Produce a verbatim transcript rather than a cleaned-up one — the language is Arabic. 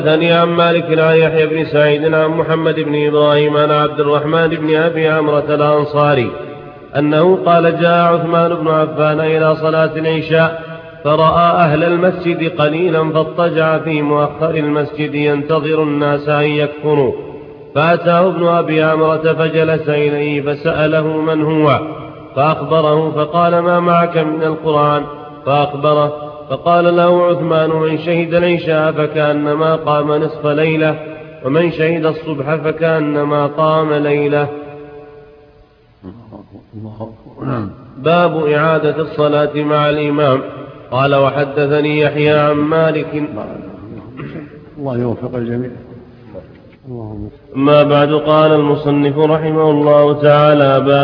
حدثني عن مالك عن يحيى بن سعيد عن محمد بن إبراهيم عن عبد الرحمن بن أبي عمرة الأنصاري أنه قال جاء عثمان بن عفان إلى صلاة العشاء فرأى أهل المسجد قليلا فاضطجع في مؤخر المسجد ينتظر الناس أن يكفروا، فأتاه ابن أبي عمرة فجلس إليه فسأله من هو، فأخبره فقال ما معك من القرآن؟ فأخبره فقال له عثمان من شهد العشاء فكأنما قام نصف ليلة، ومن شهد الصبح فكأنما قام ليلة. باب إعادة الصلاة مع الإمام. قال وحدثني يحيى عن مالك. الله يوفق الجميع. ما بعد. قال المصنف رحمه الله تعالى